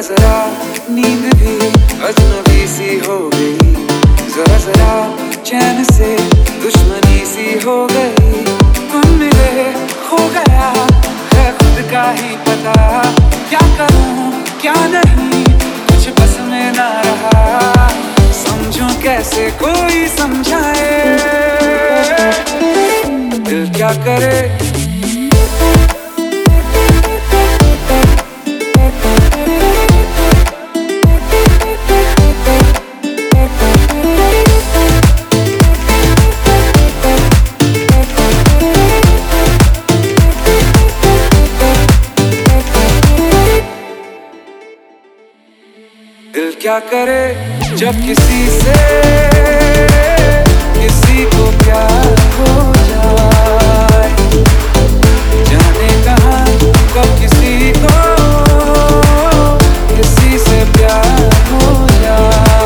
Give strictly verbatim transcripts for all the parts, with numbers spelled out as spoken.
जरा नींद भी अजनबी सी हो गई, जरा जरा चैन से दुश्मनी सी हो गई। हम मिले खो गया है खुद का ही पता, क्या करूं क्या नहीं कुछ बस में ना रहा। समझूं कैसे कोई समझाए, दिल क्या करे। दिल क्या करे जब किसी से किसी को प्यार हो जाए, जाने कहाँ कब किसी को किसी से प्यार हो जाए।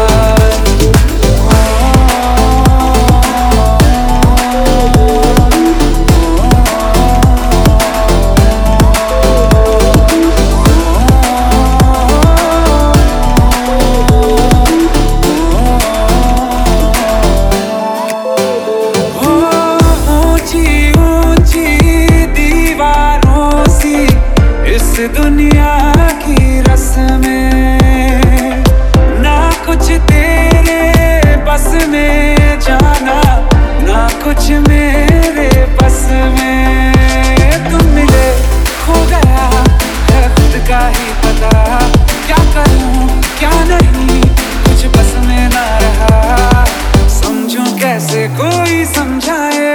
दुनिया की रस्में ना कुछ तेरे बस में जाना, ना कुछ मेरे बस में। तुम मिले खो गया है खुद का ही पता, क्या करूं क्या नहीं कुछ बस में ना रहा। समझूं कैसे कोई समझाए,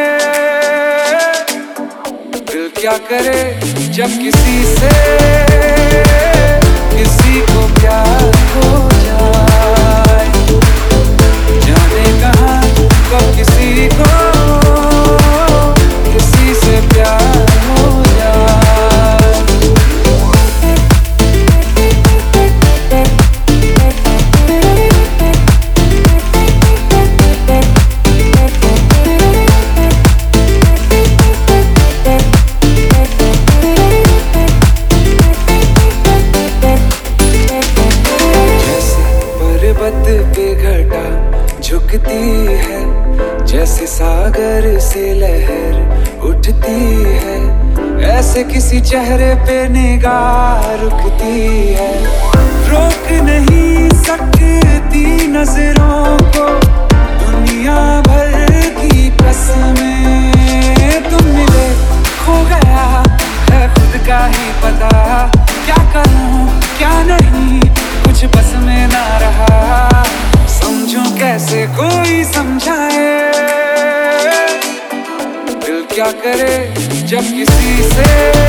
दिल क्या करे जब किसी से किसी को प्यार हो जाए, जाने कहाँ कब किसी को किसी से प्यार हो जाए। पर्वत पे घटा झुकती है, जैसे सागर से लहर उठती है, ऐसे किसी चेहरे पे निगाह रुकती है। रोक नहीं सकती नजरों को दुनिया भर की कसमें। तुम मिले खो गया है खुद का ही पता, क्या करूं क्या नहीं कुछ बस में ना रहा। समझूं कैसे कोई समझाए, दिल क्या करे जब किसी से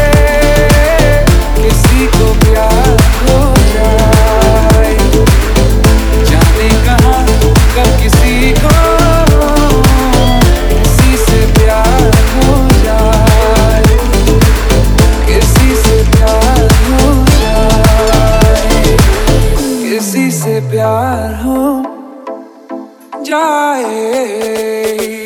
किसी को प्यार हो जाए, जाने कहाँ कब किसी को किसी से प्यार हो जाए, किसी से प्यार हो जाए, किसी से प्यार हो जाए।